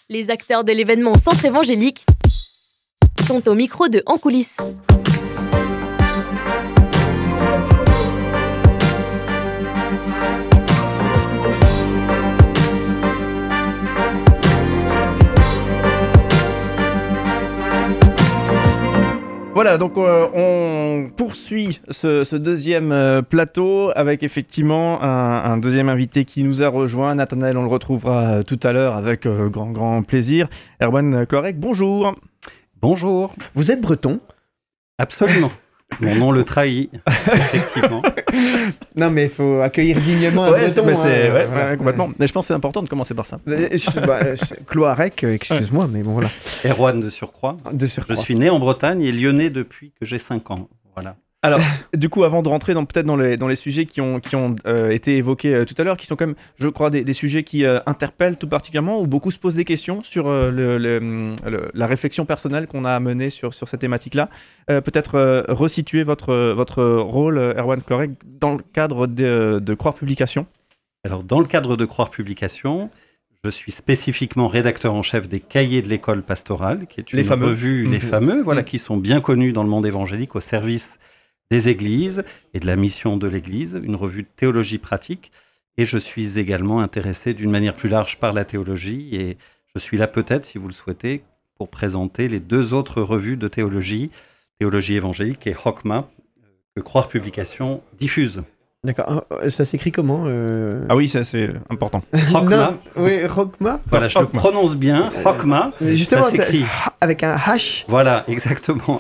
Les acteurs de l'événement Centre évangélique sont au micro de En coulisses. Voilà, donc on poursuit ce deuxième plateau avec effectivement un deuxième invité qui nous a rejoint. Nathanaël, on le retrouvera tout à l'heure avec grand plaisir. Erwan Clorec, bonjour. Bonjour. Vous êtes breton ? Absolument. Mon nom le trahit, effectivement. Non, mais il faut accueillir dignement un breton. Voilà. Complètement. Mais je pense que c'est important de commencer par ça. Cloarec, excuse-moi, mais bon, voilà. Erwan de surcroît. De surcroît. Je suis né en Bretagne et lyonnais depuis que j'ai 5 ans. Voilà. Alors, du coup, avant de rentrer peut-être dans les sujets qui ont été évoqués tout à l'heure, qui sont quand même, je crois, des sujets qui interpellent tout particulièrement, où beaucoup se posent des questions sur la réflexion personnelle qu'on a menée sur cette thématique-là. Peut-être resituer votre rôle, Erwan Clorec, dans le cadre de Croire Publications. Alors, dans le cadre de Croire Publications, je suis spécifiquement rédacteur en chef des Cahiers de l'école pastorale, qui est une revue, les fameux, voilà, qui sont bien connus dans le monde évangélique au service des églises et de la mission de l'église, une revue de théologie pratique. Et je suis également intéressé d'une manière plus large par la théologie. Et je suis là peut-être, si vous le souhaitez, pour présenter les 2 autres revues de théologie évangélique et Chokma, que Croire Publications diffuse. D'accord. Ça s'écrit comment Ah oui, ça c'est important. Chokma. Oui, Chokma. Voilà, je le prononce bien. Chokma. Justement, ça s'écrit avec un H. Voilà, exactement.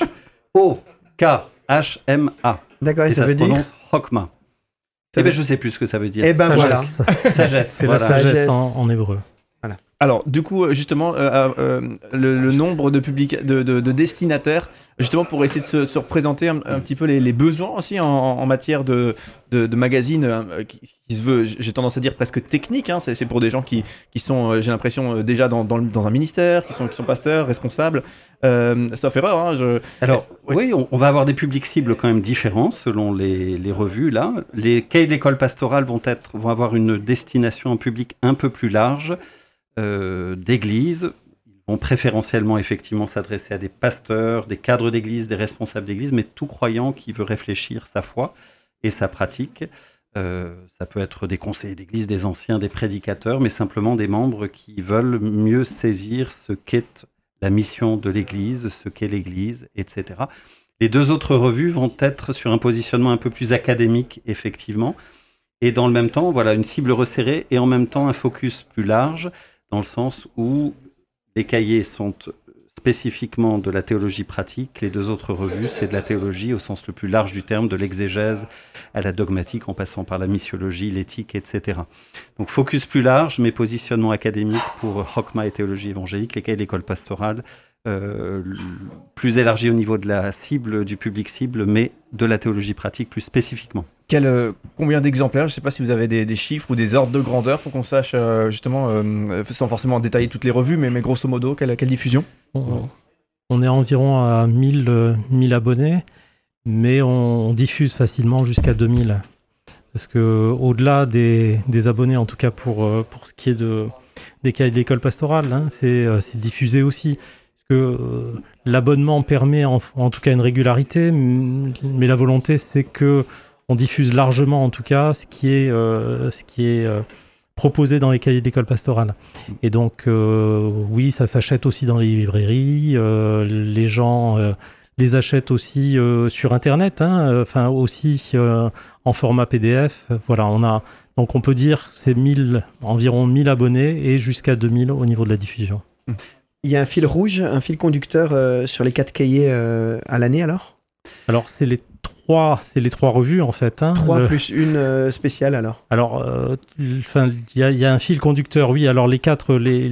H-O-K-H-M-A. D'accord, et ça veut se dire prononce Chokma. Eh bien, je ne sais plus ce que ça veut dire. Eh ben voilà. Sagesse. C'est la sagesse en hébreu. Voilà. Alors, du coup, justement, le nombre de destinataires, justement, pour essayer de se représenter un petit peu les besoins aussi en matière de magazine qui se veut, j'ai tendance à dire presque technique. Hein, c'est pour des gens qui sont, j'ai l'impression, déjà dans un ministère, qui sont pasteurs, responsables. Sauf erreur. Hein, Alors, oui, on va avoir des publics cibles quand même différents selon les revues. Là, les cahiers de l'école pastorale vont avoir une destination en public un peu plus large. D'églises, ils vont préférentiellement effectivement s'adresser à des pasteurs, des cadres d'église, des responsables d'église, mais tout croyant qui veut réfléchir sa foi et sa pratique. Ça peut être des conseillers d'église, des anciens, des prédicateurs, mais simplement des membres qui veulent mieux saisir ce qu'est la mission de l'église, ce qu'est l'église, etc. Les 2 autres revues vont être sur un positionnement un peu plus académique, effectivement, et dans le même temps, voilà, une cible resserrée et en même temps un focus plus large, dans le sens où les cahiers sont spécifiquement de la théologie pratique, les 2 autres revues, c'est de la théologie au sens le plus large du terme, de l'exégèse à la dogmatique, en passant par la missiologie, l'éthique, etc. Donc focus plus large, mais positionnement académique pour Chokma et théologie évangélique, les cahiers de l'école pastorale, plus élargi au niveau de la cible, du public cible, mais de la théologie pratique plus spécifiquement. Combien d'exemplaires ? Je ne sais pas si vous avez des chiffres ou des ordres de grandeur pour qu'on sache justement, sans forcément détailler toutes les revues, mais grosso modo, quelle diffusion ? On est environ à 1000 abonnés, mais on diffuse facilement jusqu'à 2000. Parce qu'au-delà des abonnés, en tout cas pour ce qui est des cahiers de l'école pastorale, hein, c'est diffusé aussi. Que l'abonnement permet en tout cas une régularité, mais la volonté c'est que on diffuse largement en tout cas ce qui est proposé dans les cahiers de l'école pastorale. Et donc oui, ça s'achète aussi dans les librairies, les gens les achètent aussi sur internet, hein, aussi en format PDF. Voilà, donc on peut dire c'est environ 1000 abonnés et jusqu'à 2000 au niveau de la diffusion. Il y a un fil rouge, un fil conducteur sur les 4 cahiers à l'année alors ? Alors c'est les 3 revues en fait. 3 plus une spéciale alors ? Alors il y a un fil conducteur, oui. Alors les 4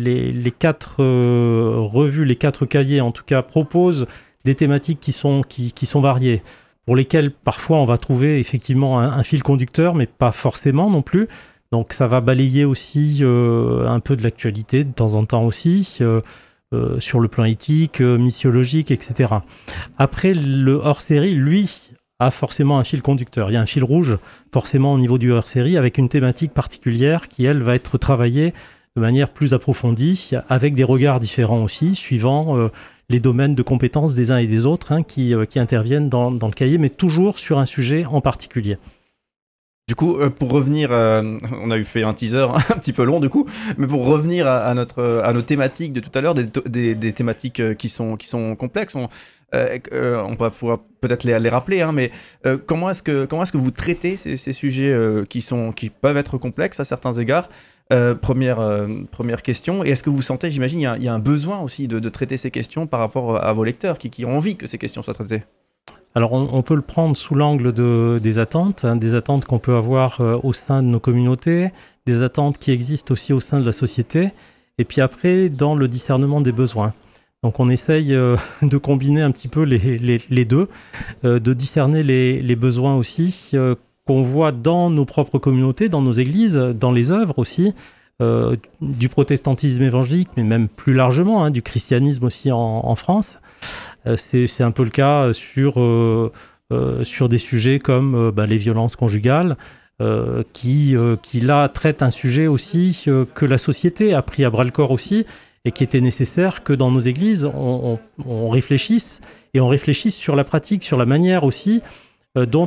revues, les 4 cahiers en tout cas proposent des thématiques qui sont variées, pour lesquelles parfois on va trouver effectivement un fil conducteur, mais pas forcément non plus. Donc ça va balayer aussi un peu de l'actualité de temps en temps aussi. Sur le plan éthique, missiologique, etc. Après, le hors-série, lui, a forcément un fil conducteur. Il y a un fil rouge, forcément, au niveau du hors-série, avec une thématique particulière qui, elle, va être travaillée de manière plus approfondie, avec des regards différents aussi, suivant les domaines de compétences des uns et des autres qui interviennent dans le cahier, mais toujours sur un sujet en particulier. Du coup, pour revenir, on a eu fait un teaser un petit peu long du coup, mais pour revenir à nos thématiques de tout à l'heure, des thématiques qui sont complexes, on va pouvoir peut-être les rappeler, mais comment est-ce que vous traitez ces sujets qui peuvent être complexes à certains égards? Première question, et est-ce que vous sentez, j'imagine, il y a un besoin aussi de traiter ces questions par rapport à vos lecteurs qui ont envie que ces questions soient traitées? Alors on peut le prendre sous l'angle des attentes, des attentes qu'on peut avoir au sein de nos communautés, des attentes qui existent aussi au sein de la société, et puis après dans le discernement des besoins. Donc on essaye de combiner un petit peu les deux, de discerner les besoins aussi qu'on voit dans nos propres communautés, dans nos églises, dans les œuvres aussi, du protestantisme évangélique, mais même plus largement, du christianisme aussi en France. C'est un peu le cas sur des sujets comme les violences conjugales, qui là traitent un sujet aussi que la société a pris à bras-le-corps aussi, et qui était nécessaire que dans nos églises, on réfléchisse, et on réfléchisse sur la pratique, sur la manière aussi dont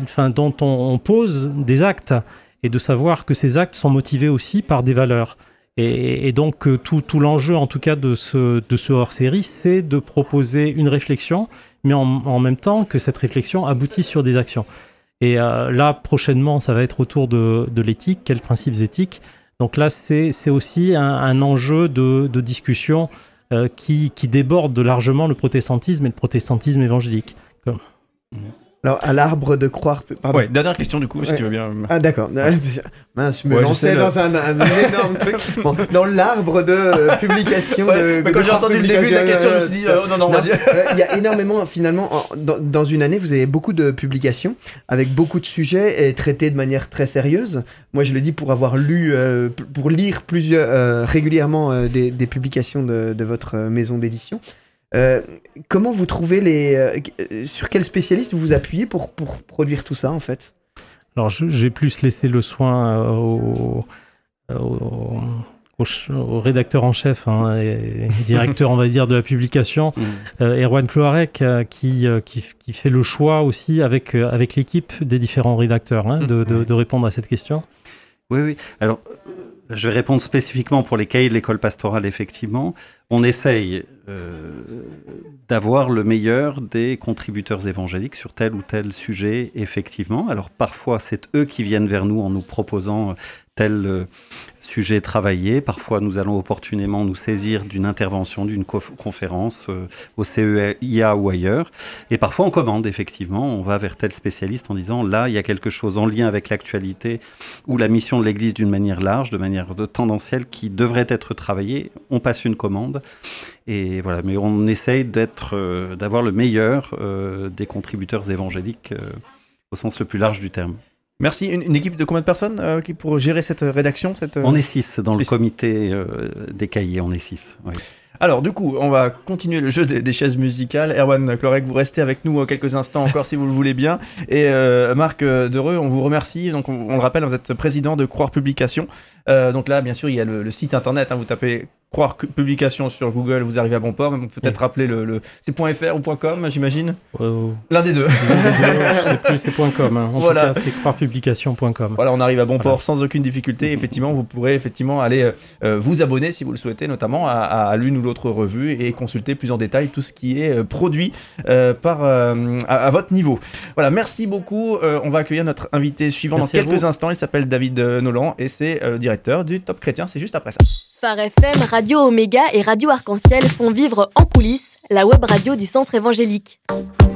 on pose des actes, et de savoir que ces actes sont motivés aussi par des valeurs. Et donc tout l'enjeu en tout cas de ce hors-série, c'est de proposer une réflexion, mais en même temps que cette réflexion aboutisse sur des actions. Et là prochainement ça va être autour de l'éthique, quels principes éthiques. Donc là c'est aussi un enjeu de discussion qui déborde largement le protestantisme et le protestantisme évangélique. Alors, à l'arbre de croire... Pardon. Ouais, dernière question du coup, si tu veux bien. Ah d'accord. Mince, je me lançais dans un énorme truc. Bon, dans l'arbre de publication... mais quand j'ai entendu le début de la question, je me suis dit, non, on va dire... Il y a énormément, finalement, dans une année, vous avez beaucoup de publications, avec beaucoup de sujets et traités de manière très sérieuse. Moi, je le dis pour avoir pour lire régulièrement des publications de votre maison d'édition. Comment vous trouvez sur quel spécialiste vous vous appuyez pour produire tout ça en fait? Alors j'ai plus laissé le soin au rédacteur en chef et directeur on va dire de la publication, Erwan Cloarec, qui fait le choix aussi avec l'équipe des différents rédacteurs de répondre à cette question. Oui. Alors, je vais répondre spécifiquement pour les cahiers de l'école pastorale, effectivement. On essaye d'avoir le meilleur des contributeurs évangéliques sur tel ou tel sujet, effectivement. Alors, parfois, c'est eux qui viennent vers nous en nous proposant tel sujet travaillé. Parfois, nous allons opportunément nous saisir d'une intervention, d'une conférence au CEIA ou ailleurs. Et parfois, on commande, effectivement. On va vers tel spécialiste en disant, là, il y a quelque chose en lien avec l'actualité ou la mission de l'Église d'une manière large, de manière tendancielle, qui devrait être travaillée. On passe une commande. Et voilà, mais on essaye d'avoir le meilleur des contributeurs évangéliques au sens le plus large du terme. Merci. Une équipe de combien de personnes pour gérer cette rédaction On est 6 dans le comité des cahiers, on est 6. Oui. Alors du coup, on va continuer le jeu des chaises musicales. Erwan Cloarec, vous restez avec nous quelques instants encore si vous le voulez bien. Et Marc Dereux, on vous remercie. Donc on le rappelle, vous êtes président de Croire Publication. Donc là, bien sûr, il y a le site internet. Vous tapez Croire Publication sur Google, vous arrivez à bon port. Mais peut-être rappeler c'est .fr ou .com, j'imagine. L'un des deux. Je sais plus, c'est .com. En voilà. tout cas, c'est croirepublication.com. Voilà, on arrive à bon port sans aucune difficulté. Effectivement, vous pourrez aller vous abonner si vous le souhaitez, notamment à l'une ou l'autre revue et consulter plus en détail tout ce qui est produit à votre niveau. Voilà, merci beaucoup. On va accueillir notre invité suivant dans quelques instants. Il s'appelle David Nolan et c'est le directeur du Top Chrétien. C'est juste après ça. Phare FM, Radio Oméga et Radio Arc-en-Ciel font vivre en coulisses la web radio du Centre évangélique.